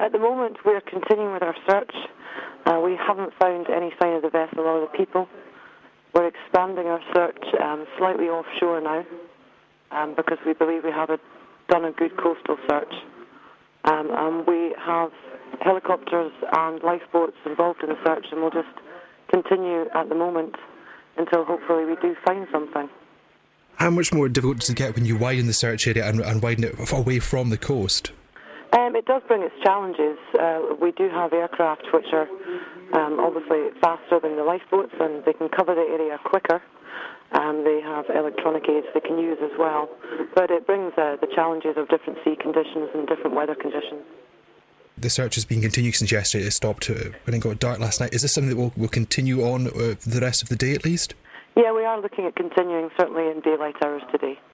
At the moment, we're continuing with our search. We haven't found any sign of the vessel or the people. We're expanding our search slightly offshore now because we believe we have done a good coastal search. And we have helicopters and lifeboats involved in the search, and we'll just continue at the moment until hopefully we do find something. How much more difficult does it get when you widen the search area and widen it away from the coast? It does bring its challenges. We do have aircraft which are obviously faster than the lifeboats, and they can cover the area quicker. They have electronic aids they can use as well. But it brings the challenges of different sea conditions and different weather conditions. The search has been continuing since yesterday. It stopped when it got dark last night. Is this something that will continue on the rest of the day at least? Yeah, we are looking at continuing, certainly in daylight hours today.